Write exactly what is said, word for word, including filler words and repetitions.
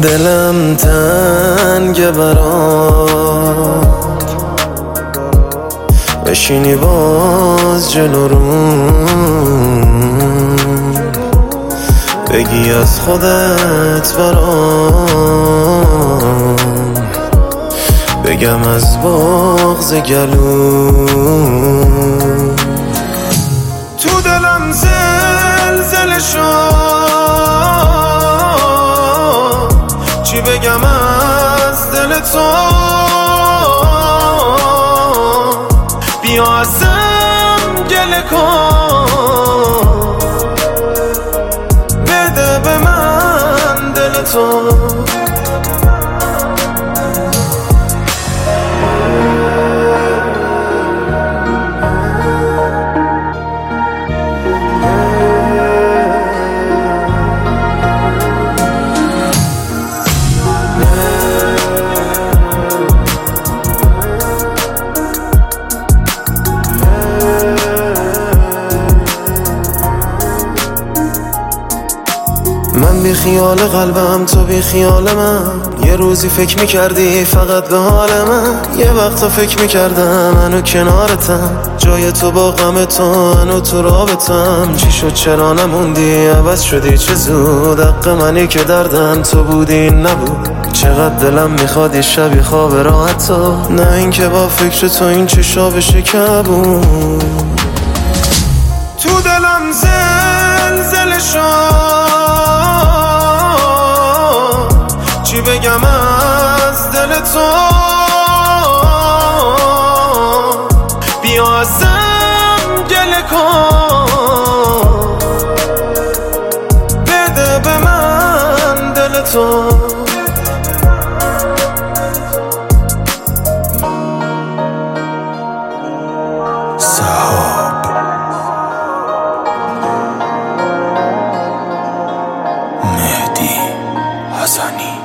دلم تنگ برات، بشینی باز جلو روم، بگی از خودت برام، بگم از بغض گلوم. تو دلم زلزله شد، چی بگم از دل تو؟ بیا ازم گله کن، بده به من دل تو. من بی خیال قلبم، تو بی خیال من. یه روزی فکر میکردی فقط به حال من، یه وقتا فکر میکردم منو کنارتم، جای تو با غم تو منو تو رابطم. چی شد چرا نموندی، عوض شدی چه زود، حق منی که دردم تو بودی این نبود. چقدر دلم میخواد یه شبی خواب راحت تو، نه این که با فکر تو این چشا بشه کبود. تو دلم زلزله شد، چی بگم از دل تو؟ بیا ازم گله کن، بده به من دل تو. سهاب مهدی حسنی.